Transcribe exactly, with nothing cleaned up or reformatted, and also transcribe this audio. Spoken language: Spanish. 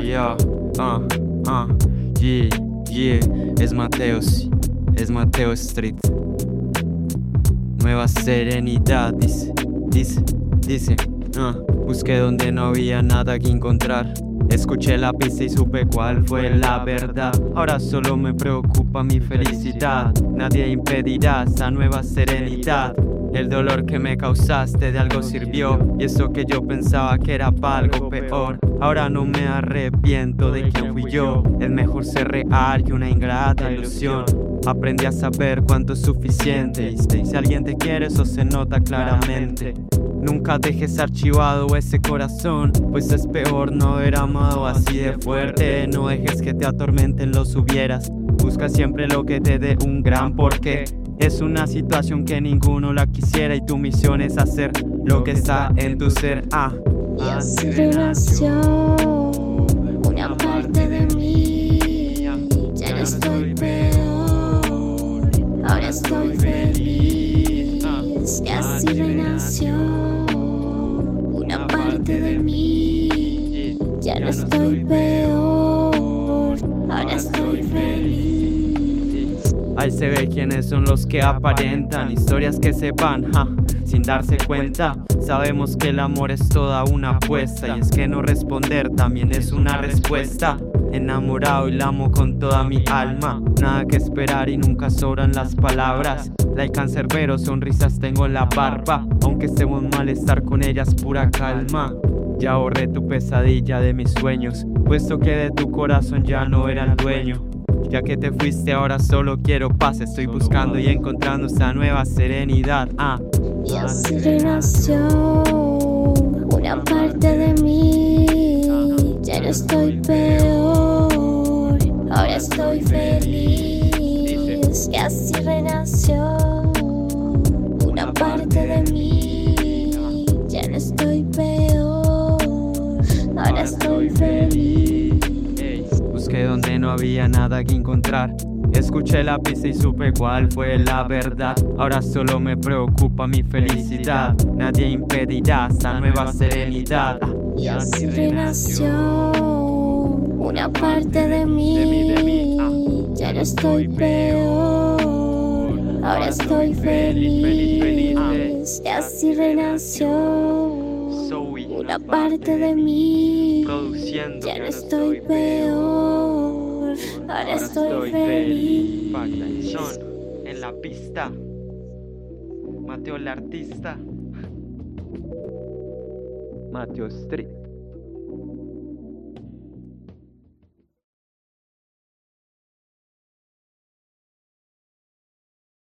yeah, ah, ah, yeah, yeah. Es Mateo, sí, es Mateo Street. Nueva serenidad, dice, dice, dice. ah. Busqué donde no había nada que encontrar. Escuché la pista y supe cuál fue la verdad. Ahora solo me preocupa mi felicidad. Nadie impedirá esa nueva serenidad. El dolor que me causaste de algo sirvió, y eso que yo pensaba que era para algo peor. Ahora no me arrepiento de quién fui yo. Es mejor ser real que una ingrata ilusión. Aprendí a saber cuánto es suficiente, y si alguien te quiere eso se nota claramente. Nunca dejes archivado ese corazón, pues es peor no haber amado así de fuerte. No dejes que te atormenten los hubieras. Busca siempre lo que te dé un gran porqué. Es una situación que ninguno la quisiera, y tu misión es hacer lo que está en tu ser. Ah. Y así renació una parte de mí. Ya no estoy peor, ahora estoy feliz. Y así renació una parte de mí. Ya no estoy peor, ahora estoy feliz. Ahí se ve quiénes son los que aparentan, historias que se van, ja, sin darse cuenta. Sabemos que el amor es toda una apuesta, y es que no responder también es una respuesta. Enamorado y la amo con toda mi alma, nada que esperar y nunca sobran las palabras. Like cancerbero, sonrisas tengo en la barba, aunque estemos mal, estar con ellas pura calma. Ya borré tu pesadilla de mis sueños, puesto que de tu corazón ya no era el dueño. Ya que te fuiste ahora solo quiero paz. Estoy buscando y encontrando esa nueva serenidad. ah. Y así renació una parte de mí. Ya no estoy peor, ahora estoy feliz. Y así renació una parte de mí. Ya no estoy peor, ahora estoy feliz. Busqué donde no había nada que encontrar. Escuché la pista y supe cuál fue la verdad. Ahora solo me preocupa mi felicidad. Nadie impedirá esa nueva serenidad. Y así renació una parte de mí. Ya no estoy peor, ahora estoy feliz. Y así renació una parte de mí. Ya no estoy peor, ahora estoy feliz. Son en la pista. Mateo el artista. Mateo Street.